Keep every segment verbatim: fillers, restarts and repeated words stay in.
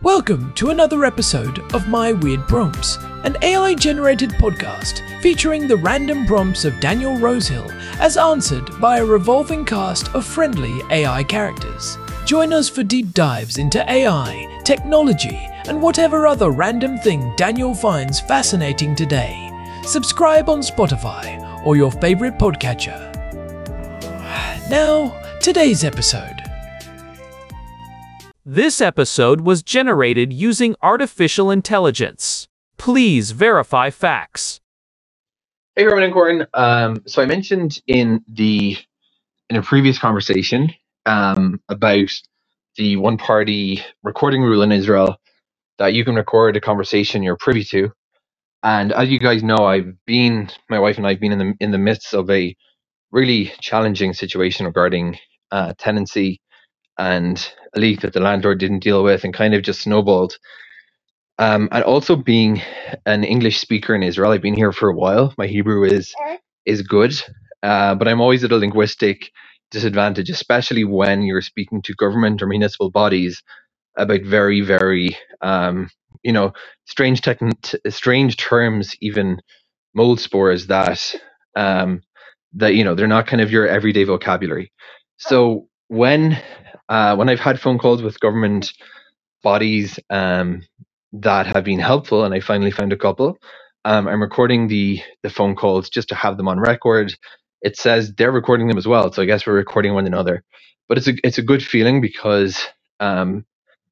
Welcome to another episode of My Weird Prompts, an A I-generated podcast featuring the random prompts of Daniel Rosehill as answered by a revolving cast of friendly A I characters. Join us for deep dives into A I, technology, and whatever other random thing Daniel finds fascinating today. Subscribe on Spotify or your favorite podcatcher. Now, today's episode. This episode was generated using artificial intelligence. Please verify facts. Hey, Herman and Corin. Um, so I mentioned in the in a previous conversation um, about the one-party recording rule in Israel that you can record a conversation you're privy to. And as you guys know, I've been my wife and I have been in the in the midst of a really challenging situation regarding uh, tenancy and a leak that the landlord didn't deal with and kind of just snowballed. Um, and also being an English speaker in Israel, I've been here for a while. My Hebrew is is good, uh, but I'm always at a linguistic disadvantage, especially when you're speaking to government or municipal bodies about very, very, um, you know, strange techn- strange terms, even mold spores that, um, that you know, they're not kind of your everyday vocabulary. So when uh, when I've had phone calls with government bodies um, that have been helpful, and I finally found a couple, um, I'm recording the the phone calls just to have them on record. It says they're recording them as well, so I guess we're recording one another. But it's a it's a good feeling because, um,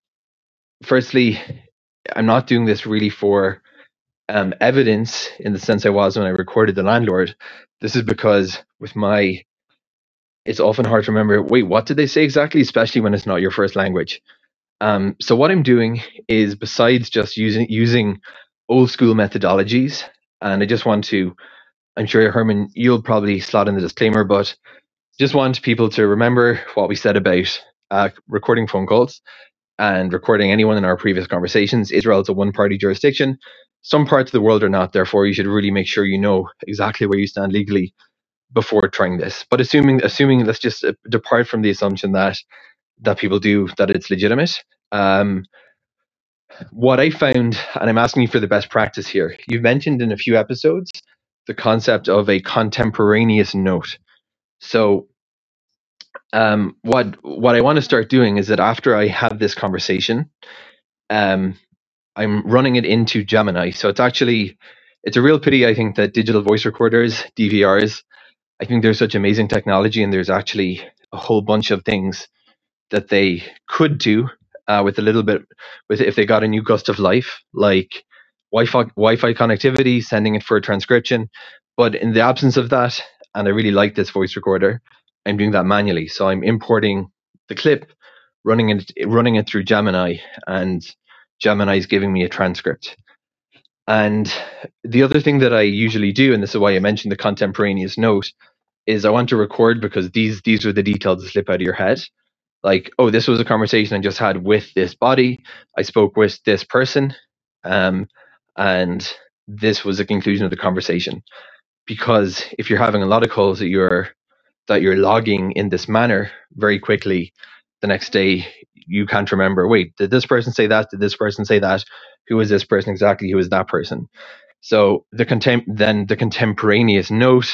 firstly, I'm not doing this really for um, evidence in the sense I was when I recorded the landlord. This is because with my it's often hard to remember, wait, what did they say exactly, especially when it's not your first language. Um, so what I'm doing is, besides just using using old school methodologies, and I just want to, I'm sure Herman, you'll probably slot in the disclaimer, but just want people to remember what we said about uh, recording phone calls and recording anyone in our previous conversations. Israel is a one-party jurisdiction. Some parts of the world are not, therefore you should really make sure you know exactly where you stand legally before trying this. But assuming, assuming let's just uh, depart from the assumption that that people do, that it's legitimate. Um, what I found, and I'm asking you for the best practice here, you've mentioned in a few episodes the concept of a contemporaneous note. So um, what what I want to start doing is that after I have this conversation, um, I'm running it into Gemini. So it's actually, it's a real pity, I think, that digital voice recorders, D V Rs, I think there's such amazing technology, and there's actually a whole bunch of things that they could do uh, with a little bit, with if they got a new gust of life, like Wi-Fi, Wi-Fi connectivity, sending it for a transcription. But in the absence of that, and I really like this voice recorder, I'm doing that manually. So I'm importing the clip, running it, running it through Gemini, and Gemini is giving me a transcript. And the other thing that I usually do, and this is why I mentioned the contemporaneous note, is I want to record because these these are the details that slip out of your head. Like, oh, this was a conversation I just had with this body. I spoke with this person, um, and this was the conclusion of the conversation. Because if you're having a lot of calls that you're that you're logging in this manner, very quickly, the next day you can't remember. Wait, did this person say that? Did this person say that? Who is this person exactly? Who is that person? So the contem- then the contemporaneous note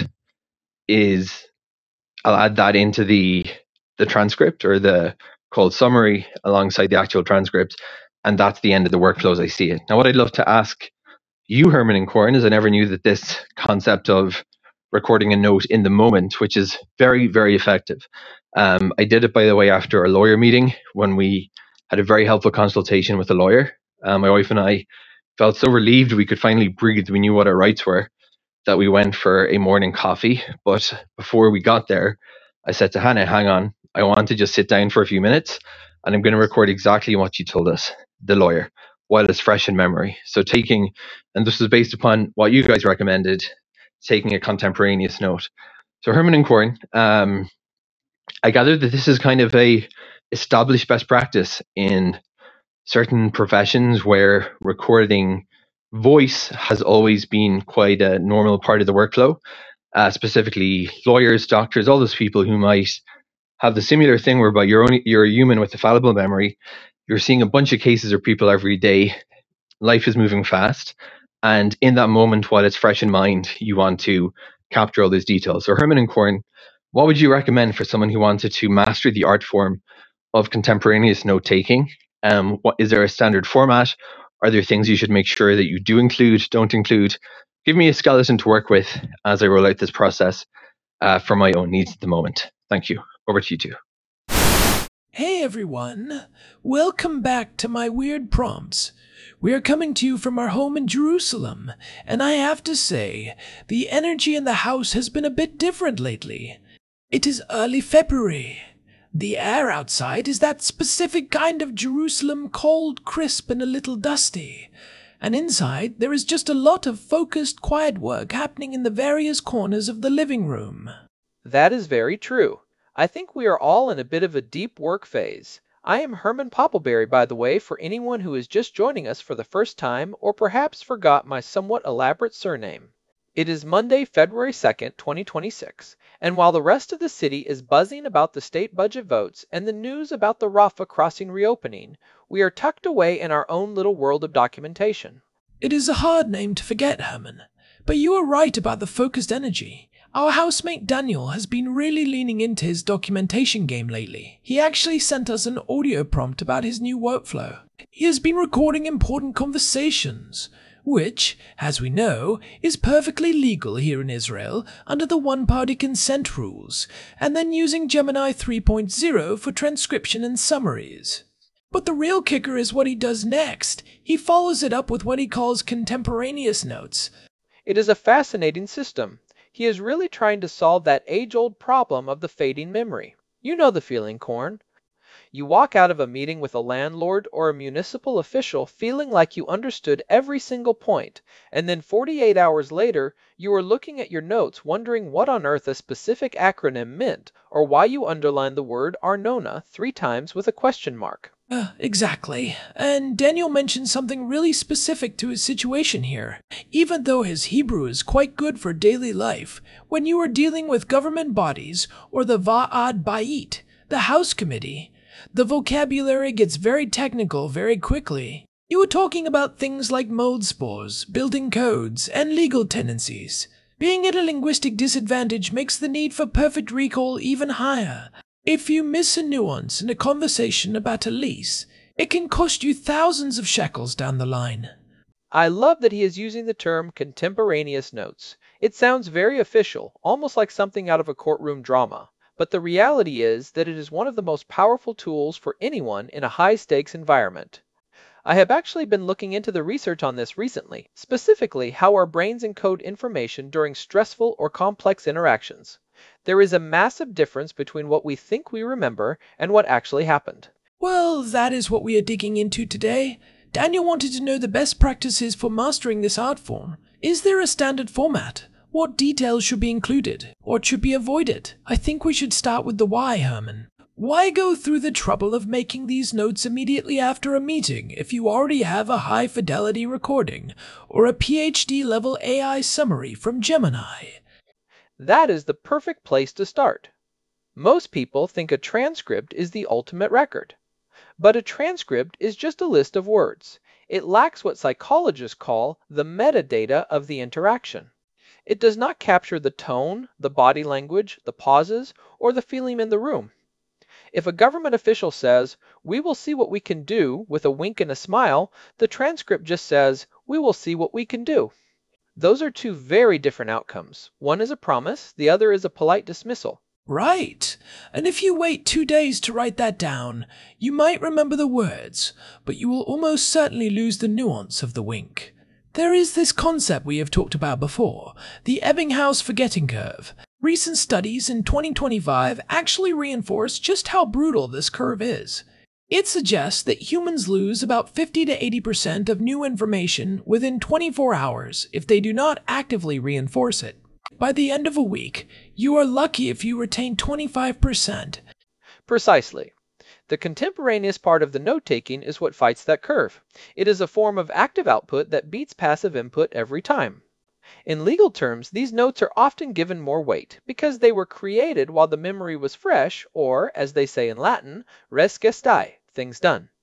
is, I'll add that into the the transcript or the called summary alongside the actual transcript, and that's the end of the workflow as I see it. Now, what I'd love to ask you, Herman and Corin, is I never knew that this concept of recording a note in the moment, which is very, very effective. Um, I did it, by the way, after a lawyer meeting when we had a very helpful consultation with a lawyer. Uh, my wife and I felt so relieved we could finally breathe. We knew what our rights were, that we went for a morning coffee. But before we got there, I said to Hannah, hang on, I want to just sit down for a few minutes and I'm going to record exactly what you told us, the lawyer, while it's fresh in memory. So taking, and this is based upon what you guys recommended, taking a contemporaneous note. So Herman and Corin, um, I gather that this is kind of a established best practice in certain professions where recording voice has always been quite a normal part of the workflow, uh, specifically lawyers, doctors, all those people who might have the similar thing whereby you're only you're a human with a fallible memory, You're seeing a bunch of cases of people every day. Life is moving fast. And in that moment, while it's fresh in mind, you want to capture all those details. So Herman and Corn, what would you recommend for someone who wanted to master the art form of contemporaneous note taking? Um, what is there a standard format? Are there things you should make sure that you do include, don't include? Give me a skeleton to work with as I roll out this process uh, for my own needs at the moment. Thank you. Over to you two. Hey everyone, welcome back to my weird prompts. We are coming to you from our home in Jerusalem, and I have to say, the energy in the house has been a bit different lately. It is early February. The air outside is that specific kind of Jerusalem cold, crisp, and a little dusty. And inside, there is just a lot of focused, quiet work happening in the various corners of the living room. That is very true. I think we are all in a bit of a deep work phase. I am Herman Poppleberry, by the way, for anyone who is just joining us for the first time or perhaps forgot my somewhat elaborate surname. It is Monday, February second, twenty twenty-six, and while the rest of the city is buzzing about the state budget votes and the news about the Rafah crossing reopening, we are tucked away in our own little world of documentation. It is a hard name to forget, Herman, but you are right about the focused energy. Our housemate Daniel has been really leaning into his documentation game lately. He actually sent us an audio prompt about his new workflow. He has been recording important conversations, which, as we know, is perfectly legal here in Israel under the one-party consent rules, and then using Gemini three point oh for transcription and summaries. But the real kicker is what he does next. He follows it up with what he calls contemporaneous notes. It is a fascinating system. He is really trying to solve that age-old problem of the fading memory. You know the feeling, Corn. You walk out of a meeting with a landlord or a municipal official feeling like you understood every single point, and then forty-eight hours later, you are looking at your notes wondering what on earth a specific acronym meant, or why you underlined the word Arnona three times with a question mark. Uh, exactly. And Daniel mentioned something really specific to his situation here. Even though his Hebrew is quite good for daily life, when you are dealing with government bodies or the Va'ad Ba'it, the House Committee, the vocabulary gets very technical very quickly. You are talking about things like mold spores, building codes, and legal tendencies. Being at a linguistic disadvantage makes the need for perfect recall even higher. If you miss a nuance in a conversation about a lease, it can cost you thousands of shekels down the line. I love that he is using the term contemporaneous notes. It sounds very official, almost like something out of a courtroom drama. But the reality is that it is one of the most powerful tools for anyone in a high-stakes environment. I have actually been looking into the research on this recently, specifically how our brains encode information during stressful or complex interactions. There is a massive difference between what we think we remember and what actually happened. Well, that is what we are digging into today. Daniel wanted to know the best practices for mastering this art form. Is there a standard format? What details should be included? What should be avoided? I think we should start with the why, Herman. Why go through the trouble of making these notes immediately after a meeting if you already have a high-fidelity recording or a PhD-level A I summary from Gemini? That is the perfect place to start. Most people think a transcript is the ultimate record. But a transcript is just a list of words. It lacks what psychologists call the metadata of the interaction. It does not capture the tone, the body language, the pauses, or the feeling in the room. If a government official says, "We will see what we can do," with a wink and a smile, the transcript just says, "We will see what we can do." Those are two very different outcomes. One is a promise, the other is a polite dismissal. Right. And if you wait two days to write that down, you might remember the words, but you will almost certainly lose the nuance of the wink. There is this concept we have talked about before, the Ebbinghaus forgetting curve. Recent studies in twenty twenty-five actually reinforce just how brutal this curve is. It suggests that humans lose about fifty to eighty percent of new information within twenty-four hours if they do not actively reinforce it. By the end of a week, you are lucky if you retain twenty-five percent. Precisely. The contemporaneous part of the note-taking is what fights that curve. It is a form of active output that beats passive input every time. In legal terms, these notes are often given more weight because they were created while the memory was fresh, or, as they say in Latin, res gestae, things done.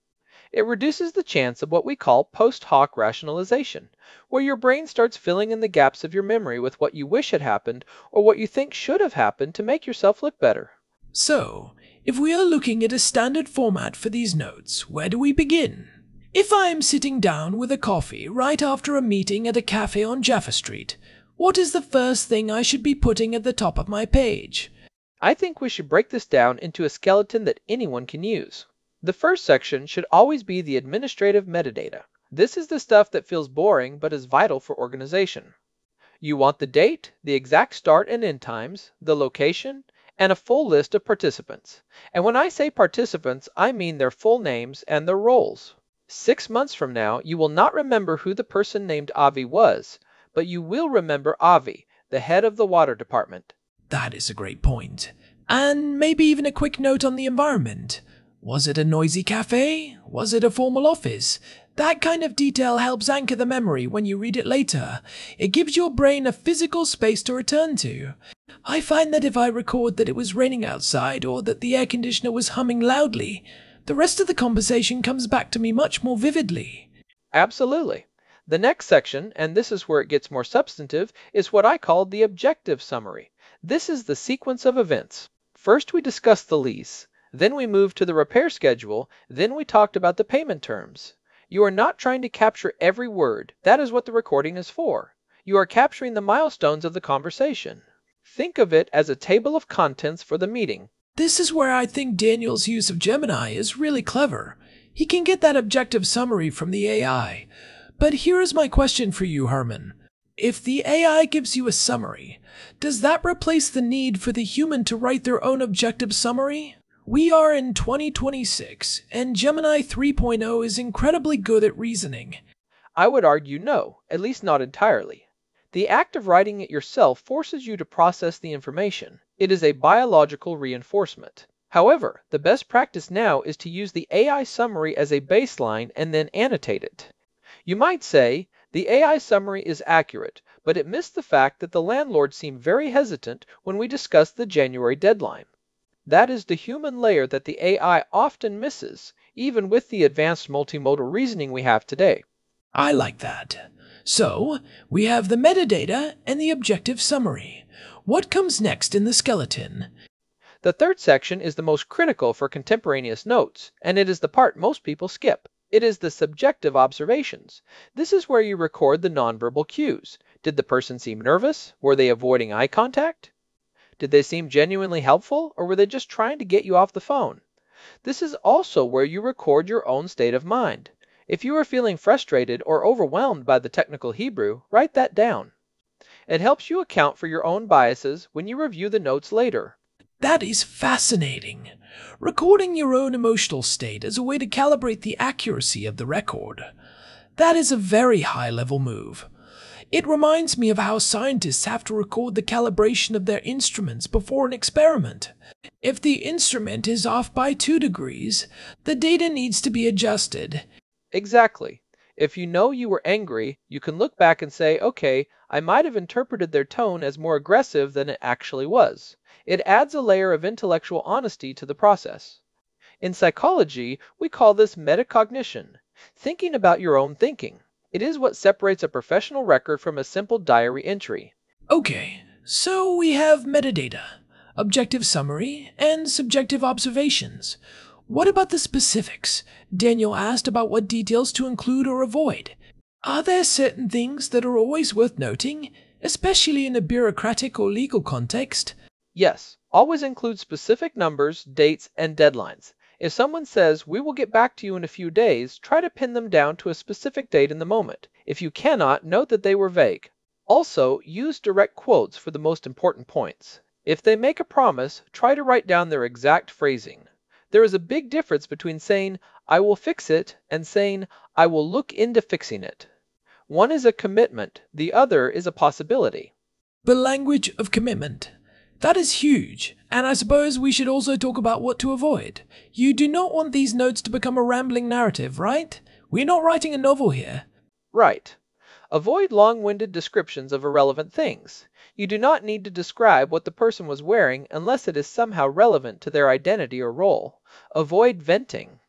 It reduces the chance of what we call post hoc rationalization, where your brain starts filling in the gaps of your memory with what you wish had happened or what you think should have happened to make yourself look better. So, if we are looking at a standard format for these notes, where do we begin? If I am sitting down with a coffee right after a meeting at a cafe on Jaffa Street, what is the first thing I should be putting at the top of my page? I think we should break this down into a skeleton that anyone can use. The first section should always be the administrative metadata. This is the stuff that feels boring but is vital for organization. You want the date, the exact start and end times, the location, and a full list of participants. And when I say participants, I mean their full names and their roles. Six months from now, you will not remember who the person named Avi was, but you will remember Avi, the head of the water department. That is a great point. And maybe even a quick note on the environment. Was it a noisy cafe? Was it a formal office? That kind of detail helps anchor the memory when you read it later. It gives your brain a physical space to return to. I find that if I record that it was raining outside or that the air conditioner was humming loudly, the rest of the conversation comes back to me much more vividly. Absolutely. The next section, and this is where it gets more substantive, is what I call the objective summary. This is the sequence of events. First we discussed the lease, then we moved to the repair schedule, then we talked about the payment terms. You are not trying to capture every word. That is what the recording is for. You are capturing the milestones of the conversation. Think of it as a table of contents for the meeting. This is where I think Daniel's use of Gemini is really clever. He can get that objective summary from the A I. But here is my question for you, Herman. If the A I gives you a summary, does that replace the need for the human to write their own objective summary? We are in twenty twenty-six, and Gemini three point oh is incredibly good at reasoning. I would argue no, at least not entirely. The act of writing it yourself forces you to process the information. It is a biological reinforcement. However, the best practice now is to use the A I summary as a baseline and then annotate it. You might say, the A I summary is accurate, but it missed the fact that the landlord seemed very hesitant when we discussed the January deadline. That is the human layer that the A I often misses, even with the advanced multimodal reasoning we have today. I like that. So, we have the metadata and the objective summary. What comes next in the skeleton? The third section is the most critical for contemporaneous notes, and it is the part most people skip. It is the subjective observations. This is where you record the nonverbal cues. Did the person seem nervous? Were they avoiding eye contact? Did they seem genuinely helpful, or were they just trying to get you off the phone? This is also where you record your own state of mind. If you are feeling frustrated or overwhelmed by the technical Hebrew, write that down. It helps you account for your own biases when you review the notes later. That is fascinating. Recording your own emotional state as a way to calibrate the accuracy of the record. That is a very high-level move. It reminds me of how scientists have to record the calibration of their instruments before an experiment. If the instrument is off by two degrees, the data needs to be adjusted. Exactly. If you know you were angry, you can look back and say, okay, I might have interpreted their tone as more aggressive than it actually was. It adds a layer of intellectual honesty to the process. In psychology, we call this metacognition, thinking about your own thinking. It is what separates a professional record from a simple diary entry. Okay, so we have metadata, objective summary, and subjective observations. What about the specifics? Daniel asked about what details to include or avoid. Are there certain things that are always worth noting, especially in a bureaucratic or legal context? Yes, always include specific numbers, dates, and deadlines. If someone says, we will get back to you in a few days, try to pin them down to a specific date in the moment. If you cannot, note that they were vague. Also, use direct quotes for the most important points. If they make a promise, try to write down their exact phrasing. There is a big difference between saying, I will fix it, and saying, I will look into fixing it. One is a commitment, the other is a possibility. The language of commitment. That is huge, and I suppose we should also talk about what to avoid. You do not want these notes to become a rambling narrative, right? We're not writing a novel here. Right. Avoid long-winded descriptions of irrelevant things. You do not need to describe what the person was wearing unless it is somehow relevant to their identity or role. Avoid venting.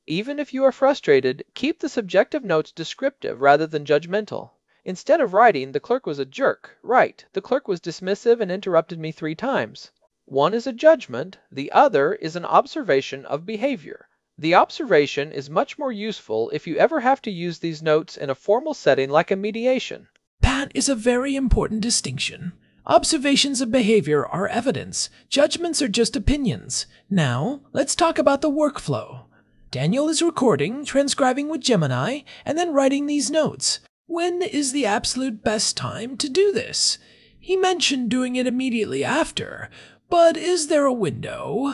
Even if you are frustrated, keep the subjective notes descriptive rather than judgmental. Instead of writing, "The clerk was a jerk," write, "The clerk was dismissive and interrupted me three times." One is a judgment, the other is an observation of behavior. The observation is much more useful if you ever have to use these notes in a formal setting like a mediation. That is a very important distinction. Observations of behavior are evidence. Judgments are just opinions. Now, let's talk about the workflow. Daniel is recording, transcribing with Gemini, and then writing these notes. When is the absolute best time to do this? He mentioned doing it immediately after, but is there a window?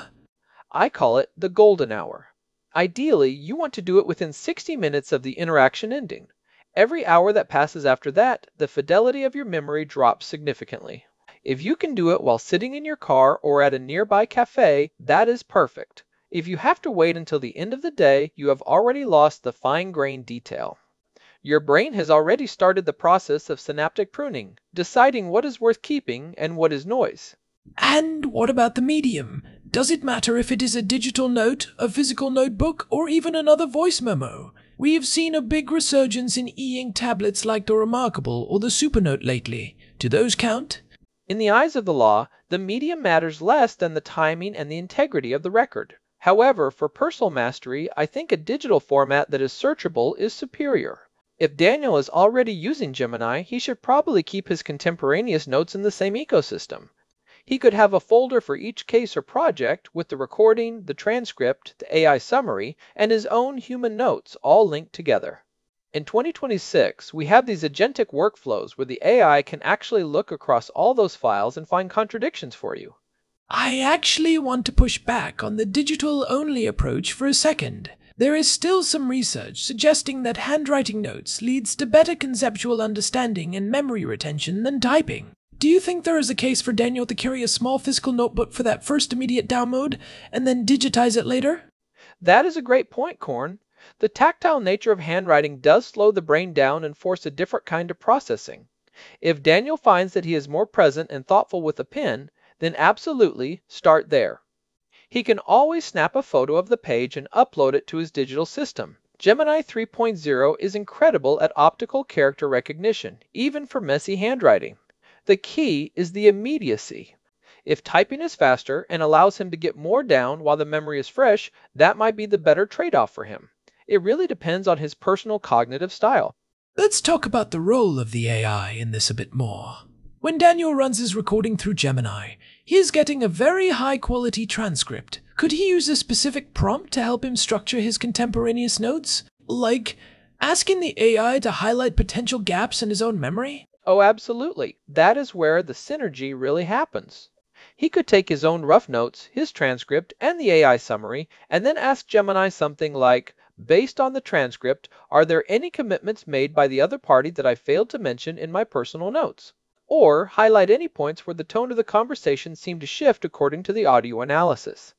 I call it the golden hour. Ideally, you want to do it within sixty minutes of the interaction ending. Every hour that passes after that, the fidelity of your memory drops significantly. If you can do it while sitting in your car or at a nearby cafe, that is perfect. If you have to wait until the end of the day, you have already lost the fine-grained detail. Your brain has already started the process of synaptic pruning, deciding what is worth keeping and what is noise. And what about the medium? Does it matter if it is a digital note, a physical notebook, or even another voice memo? We have seen a big resurgence in e-ink tablets like the Remarkable or the Supernote lately. Do those count? In the eyes of the law, the medium matters less than the timing and the integrity of the record. However, for personal mastery, I think a digital format that is searchable is superior. If Daniel is already using Gemini, he should probably keep his contemporaneous notes in the same ecosystem. He could have a folder for each case or project with the recording, the transcript, the A I summary, and his own human notes all linked together. In twenty twenty-six, we have these agentic workflows where the A I can actually look across all those files and find contradictions for you. I actually want to push back on the digital-only approach for a second. There is still some research suggesting that handwriting notes leads to better conceptual understanding and memory retention than typing. Do you think there is a case for Daniel to carry a small physical notebook for that first immediate download, and then digitize it later? That is a great point, Korn. The tactile nature of handwriting does slow the brain down and force a different kind of processing. If Daniel finds that he is more present and thoughtful with a pen, then absolutely start there. He can always snap a photo of the page and upload it to his digital system. Gemini three point oh is incredible at optical character recognition, even for messy handwriting. The key is the immediacy. If typing is faster and allows him to get more down while the memory is fresh, that might be the better trade-off for him. It really depends on his personal cognitive style. Let's talk about the role of the A I in this a bit more. When Daniel runs his recording through Gemini, he is getting a very high-quality transcript. Could he use a specific prompt to help him structure his contemporaneous notes? Like, asking the A I to highlight potential gaps in his own memory? Oh, absolutely. That is where the synergy really happens. He could take his own rough notes, his transcript, and the A I summary, and then ask Gemini something like, "Based on the transcript, are there any commitments made by the other party that I failed to mention in my personal notes?" Or highlight any points where the tone of the conversation seemed to shift according to the audio analysis.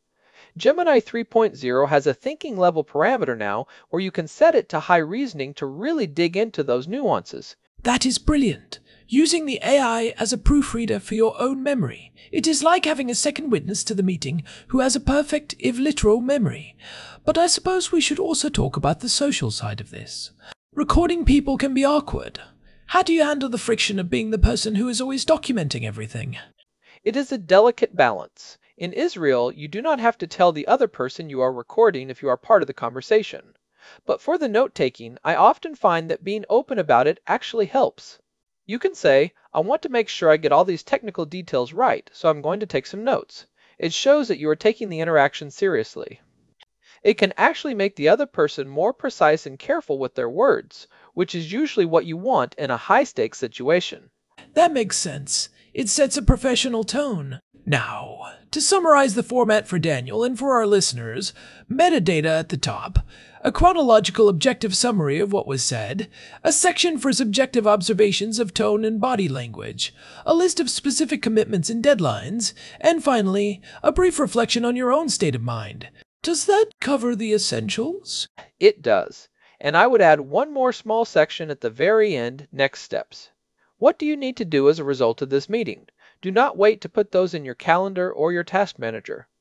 Gemini three point oh has a thinking level parameter now where you can set it to high reasoning to really dig into those nuances. That is brilliant. Using the A I as a proofreader for your own memory. It is like having a second witness to the meeting who has a perfect, if literal, memory. But I suppose we should also talk about the social side of this. Recording people can be awkward. How do you handle the friction of being the person who is always documenting everything? It is a delicate balance. In Israel, you do not have to tell the other person you are recording if you are part of the conversation. But for the note-taking, I often find that being open about it actually helps. You can say, "I want to make sure I get all these technical details right, so I'm going to take some notes." It shows that you are taking the interaction seriously. It can actually make the other person more precise and careful with their words, which is usually what you want in a high-stakes situation. That makes sense. It sets a professional tone. Now, to summarize the format for Daniel and for our listeners, metadata at the top, a chronological objective summary of what was said, a section for subjective observations of tone and body language, a list of specific commitments and deadlines, and finally, a brief reflection on your own state of mind. Does that cover the essentials? It does. And I would add one more small section at the very end, next steps. What do you need to do as a result of this meeting? Do not wait to put those in your calendar or your task manager.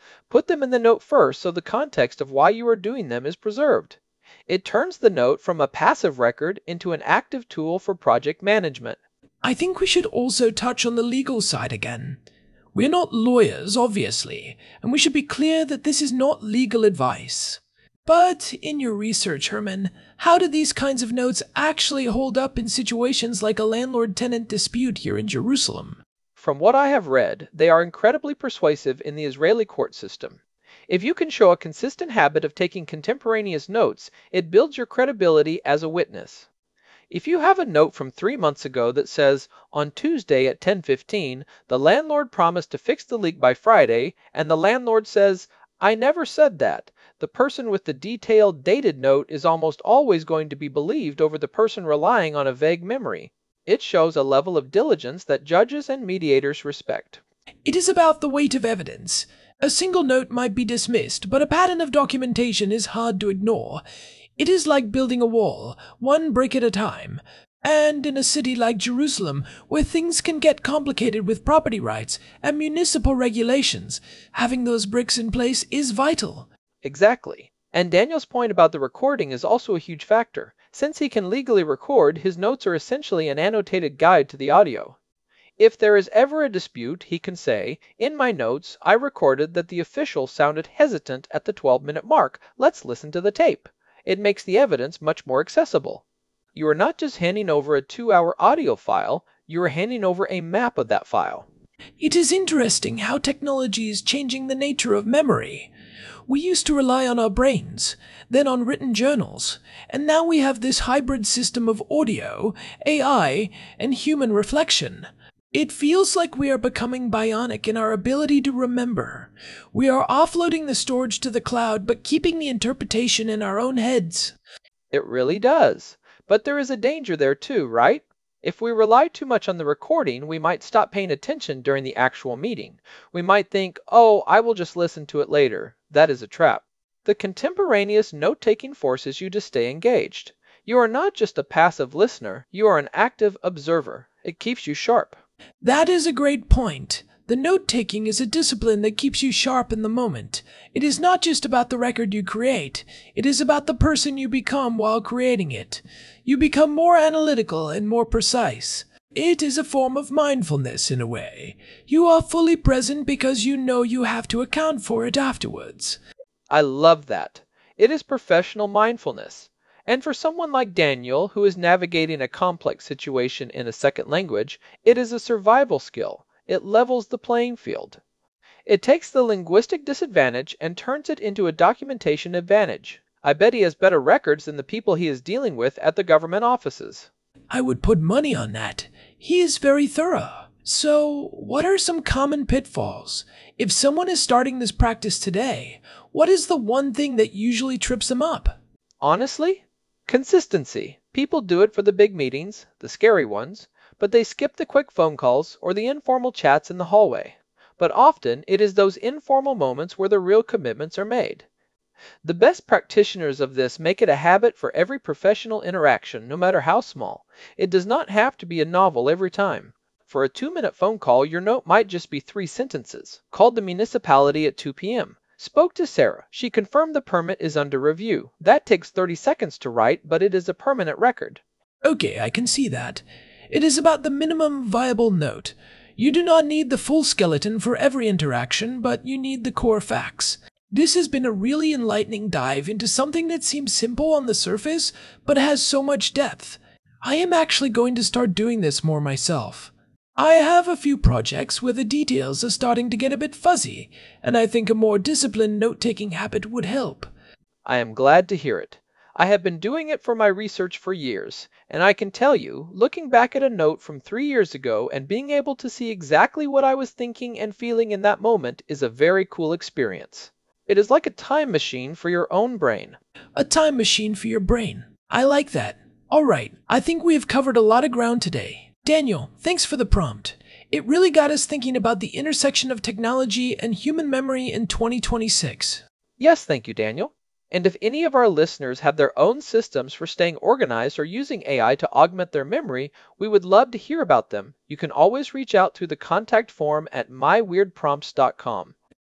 Put them in the note first so the context of why you are doing them is preserved. It turns the note from a passive record into an active tool for project management. I think we should also touch on the legal side again. We're not lawyers, obviously, and we should be clear that this is not legal advice. But in your research, Herman, how do these kinds of notes actually hold up in situations like a landlord-tenant dispute here in Jerusalem? From what I have read, they are incredibly persuasive in the Israeli court system. If you can show a consistent habit of taking contemporaneous notes, it builds your credibility as a witness. If you have a note from three months ago that says, on Tuesday at ten fifteen, the landlord promised to fix the leak by Friday, and the landlord says, I never said that, the person with the detailed dated note is almost always going to be believed over the person relying on a vague memory. It shows a level of diligence that judges and mediators respect. It is about the weight of evidence. A single note might be dismissed, but a pattern of documentation is hard to ignore. It is like building a wall, one brick at a time. And in a city like Jerusalem, where things can get complicated with property rights and municipal regulations, having those bricks in place is vital. Exactly. And Daniel's point about the recording is also a huge factor. Since he can legally record, his notes are essentially an annotated guide to the audio. If there is ever a dispute, he can say, in my notes, I recorded that the official sounded hesitant at the twelve-minute mark. Let's listen to the tape. It makes the evidence much more accessible. You are not just handing over a two-hour audio file, you are handing over a map of that file. It is interesting how technology is changing the nature of memory. We used to rely on our brains, then on written journals, and now we have this hybrid system of audio, A I, and human reflection. It feels like we are becoming bionic in our ability to remember. We are offloading the storage to the cloud, but keeping the interpretation in our own heads. It really does. But there is a danger there too, right? If we rely too much on the recording, we might stop paying attention during the actual meeting. We might think, oh, I will just listen to it later. That is a trap. The contemporaneous note-taking forces you to stay engaged. You are not just a passive listener, you are an active observer. It keeps you sharp. That is a great point. The note-taking is a discipline that keeps you sharp in the moment. It is not just about the record you create. It is about the person you become while creating it. You become more analytical and more precise. It is a form of mindfulness in a way. You are fully present because you know you have to account for it afterwards. I love that. It is professional mindfulness. And for someone like Daniel, who is navigating a complex situation in a second language, it is a survival skill. It levels the playing field. It takes the linguistic disadvantage and turns it into a documentation advantage. I bet he has better records than the people he is dealing with at the government offices. I would put money on that. He is very thorough. So, what are some common pitfalls? If someone is starting this practice today, what is the one thing that usually trips them up? Honestly, consistency. People do it for the big meetings, the scary ones, but they skip the quick phone calls or the informal chats in the hallway. But often, it is those informal moments where the real commitments are made. The best practitioners of this make it a habit for every professional interaction, no matter how small. It does not have to be a novel every time. For a two-minute phone call, your note might just be three sentences. Called the municipality at two p m Spoke to Sarah. She confirmed the permit is under review. That takes thirty seconds to write, but it is a permanent record. Okay, I can see that. It is about the minimum viable note. You do not need the full skeleton for every interaction, but you need the core facts. This has been a really enlightening dive into something that seems simple on the surface, but has so much depth. I am actually going to start doing this more myself. I have a few projects where the details are starting to get a bit fuzzy, and I think a more disciplined note-taking habit would help. I am glad to hear it. I have been doing it for my research for years, and I can tell you, looking back at a note from three years ago and being able to see exactly what I was thinking and feeling in that moment is a very cool experience. It is like a time machine for your own brain. A time machine for your brain. I like that. All right, I think we have covered a lot of ground today. Daniel, thanks for the prompt. It really got us thinking about the intersection of technology and human memory in twenty twenty-six. Yes, thank you, Daniel. And if any of our listeners have their own systems for staying organized or using A I to augment their memory, we would love to hear about them. You can always reach out through the contact form at my weird prompts dot com.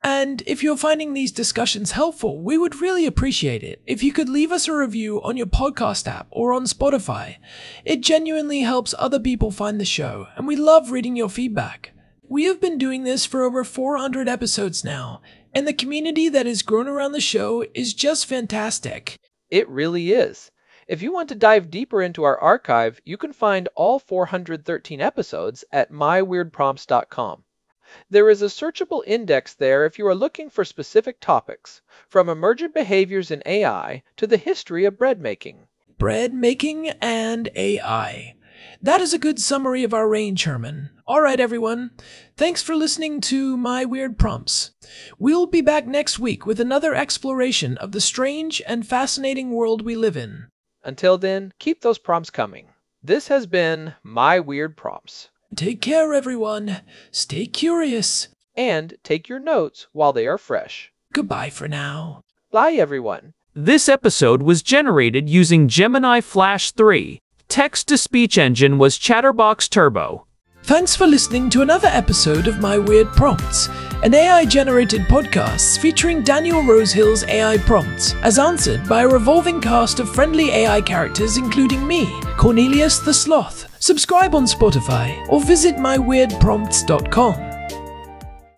And if you're finding these discussions helpful, we would really appreciate it if you could leave us a review on your podcast app or on Spotify. It genuinely helps other people find the show, and we love reading your feedback. We have been doing this for over four hundred episodes now, and the community that has grown around the show is just fantastic. It really is. If you want to dive deeper into our archive, you can find all four hundred thirteen episodes at my weird prompts dot com. There is a searchable index there if you are looking for specific topics, from emergent behaviors in A I to the history of bread making. Bread making and A I. That is a good summary of our range, Herman. Alright everyone, thanks for listening to My Weird Prompts. We'll be back next week with another exploration of the strange and fascinating world we live in. Until then, keep those prompts coming. This has been My Weird Prompts. Take care, everyone. Stay curious. And take your notes while they are fresh. Goodbye for now. Bye, everyone. This episode was generated using Gemini Flash three. Text-to-speech engine was Chatterbox Turbo. Thanks for listening to another episode of My Weird Prompts, an A I-generated podcast featuring Daniel Rosehill's A I prompts, as answered by a revolving cast of friendly A I characters including me, Cornelius the Sloth. Subscribe on Spotify or visit my weird prompts dot com.